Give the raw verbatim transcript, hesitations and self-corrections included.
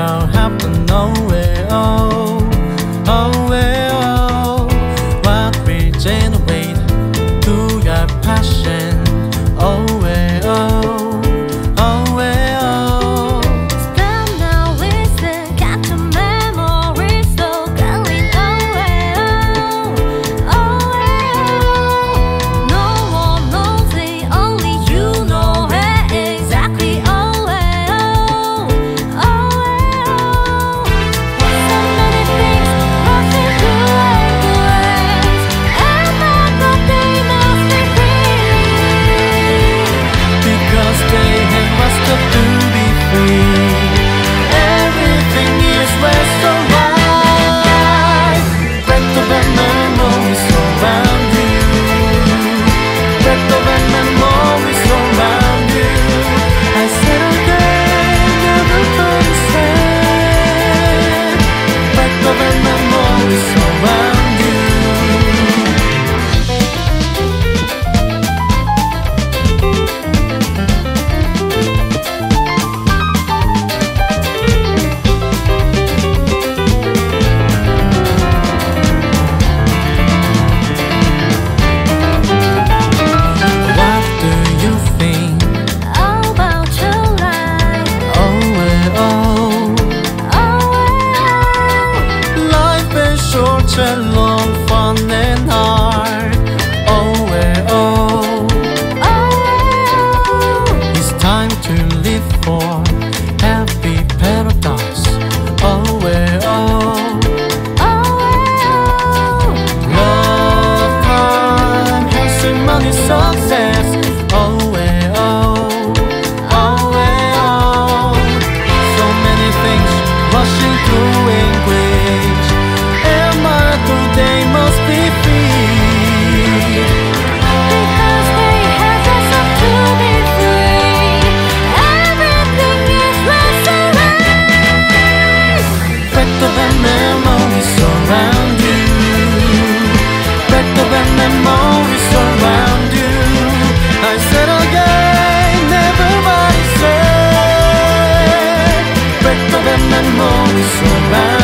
shall happen. Oh, eh, oh, oh, eh, oh. What will generate to your passion? Oh, eh, oh, oh, eh, oh. Stop now, listen, capture memories so clearly. Oh, eh, oh, oh, eh, oh. No one knows it, only you know it exactly. Oh, eh, oh, oh, eh, oh. So many things rushing through our brains, and I thought they must be free. Because they have asked us to be free. Everything is less alright. Break the bad memories around you. Break the bad memories around you. I said again, never thought the same. Break the bad memories around you. What do you think? About your life, Oh, eh, oh. oh, eh, Life is short and long, fun and hard. Oh, eh, oh. oh, oh. It's time to live for happy paradise. Oh, eh, oh. Love, time, health, and money, success. Oh, eh, oh. Oh, eh, oh. So many things rushing through English. Am I today must be free. Because they have us up to be free. Everything is less alright. Break the bad memories around you. Break the bad memories around you. I said again, everybody say. Break the bad memories around you.